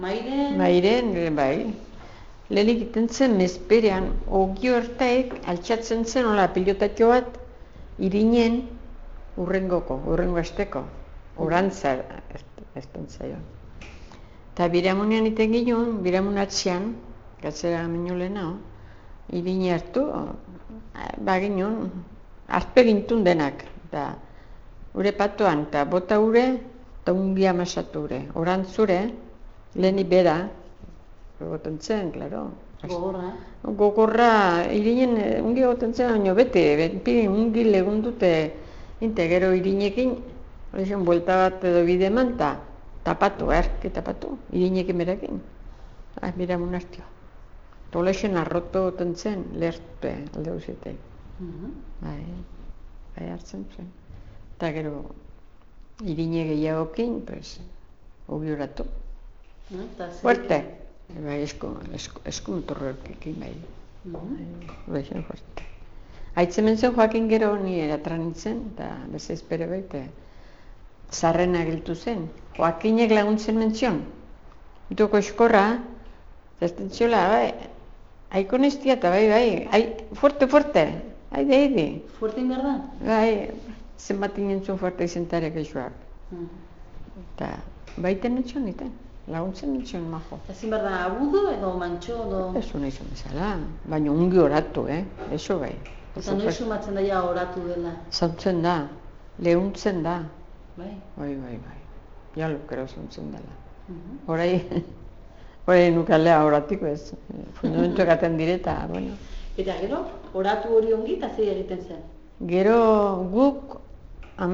Mairen, bai. Lehenik iten zen mezperean, ogi hortaik altxatzen zen, hola, pilotatxo bat, irinen urrengo asteko. Orantzar, ez zaio. Eta biramunean iten ginen, biramunatzean, gatzera minulena, irine hartu, ginen, azpe gintun denak. Da, ure patuan, eta bota ure, eta ungia masatu ure. Orantzure, leheni bera, goten zen, klaro. Gogorra? Gogorra, irinen ungi goten zen, baina beti ungi legun dute, gero irinekin, horrexen, buelta bat edo bide eman, eta tapatu, tapatu, irinekin berakin. Biramun hartio. Tolexen arroto goten zen, lehertute, alde guzietek. Bai hartzen zen. Eta gero, irine gehiagokin, ogi horatu. Fuerte. Bai, esku motorrekin bai. Horrexen fuerte. Aitzemen zen joakin gero ni eratran nintzen, eta beze espere baite, zarrena giltu zen. Joakinek laguntzen mentzion. Duko eskorra, zazten ziola, bai, haiko nestia eta bai, fuerte, haide. Fuerte ingar da? Bai, zenbat inentzun fuerte izentarek eixoak. Eta baiten nintzen niten, laguntzen nintzen majo. Ezin behar da agudo edo mantxo edo... Ez hona izan bezala, baina ungi oratu, eso bai. Eta noiz sumatzen daia oratu dela? Zautzen da, lehuntzen da. Bai? Bai. Ja lukero zautzen dela. Horai nukalea oratiko ez. Fundamentu egaten direta, bueno. Eta gero, oratu hori ongi eta zei egiten zen? Gero guk